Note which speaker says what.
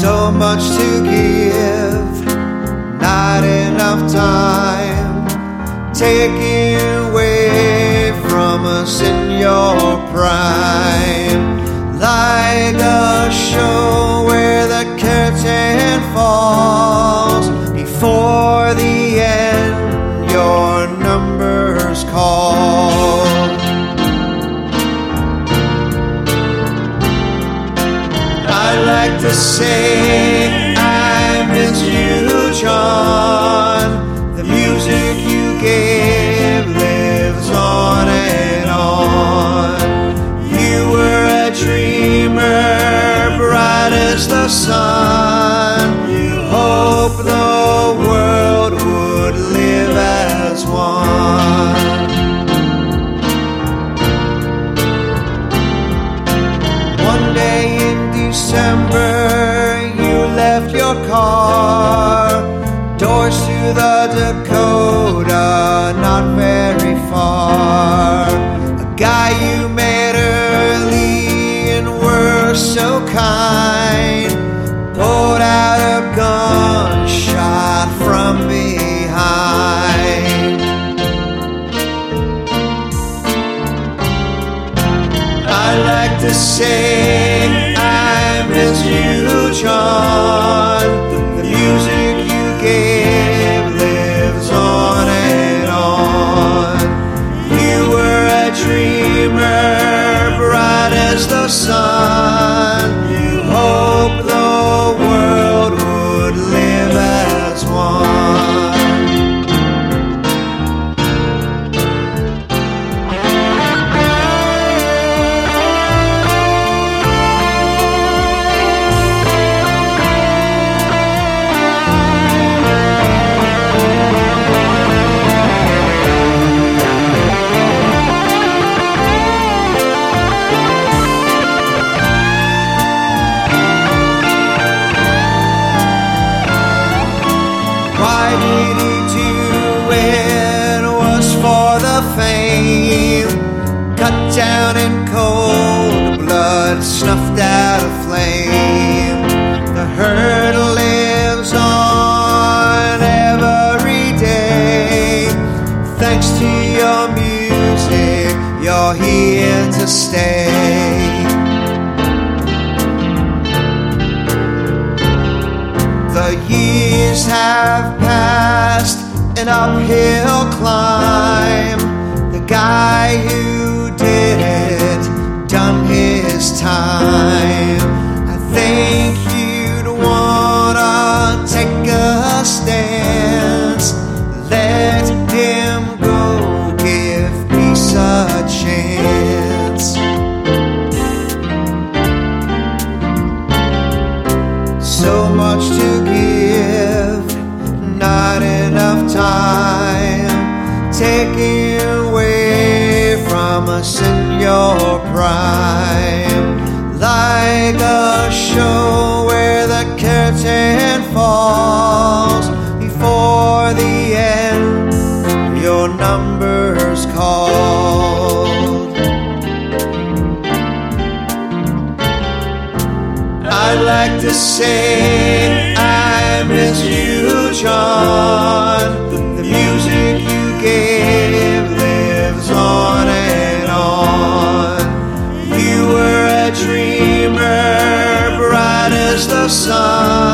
Speaker 1: So much to give, not enough time, taking away from us in your prime. Like a show where the curtain falls, before the end your number's called. I like to say I miss you, John. The music you gave lives on and on. You were a dreamer, bright as the sun. You hoped the world would live as one. One day in December, you left your car, doors to the Dakota, not very far. A guy you met early and were so kind, pulled out a gun, shot from behind. I like to say I miss you, John. The music you gave lives on and on. You were a dreamer, bright as the sun. You hoped the world would live as one. Why did he do it? Was for the fame, cut down in cold blood, snuffed out a flame. The hurt lives on every day. Thanks to your music, you're here to stay. The years have passed, an uphill climb. The guy who did it, done his time. I think you'd wanna take a stance, let him go, give peace a chance. So much to give, not enough time, taking away from us in your prime. Like a show where the curtain falls, before the end your number's called. I like to say I miss you, John. The music you gave lives on and on. You were a dreamer, bright as the sun.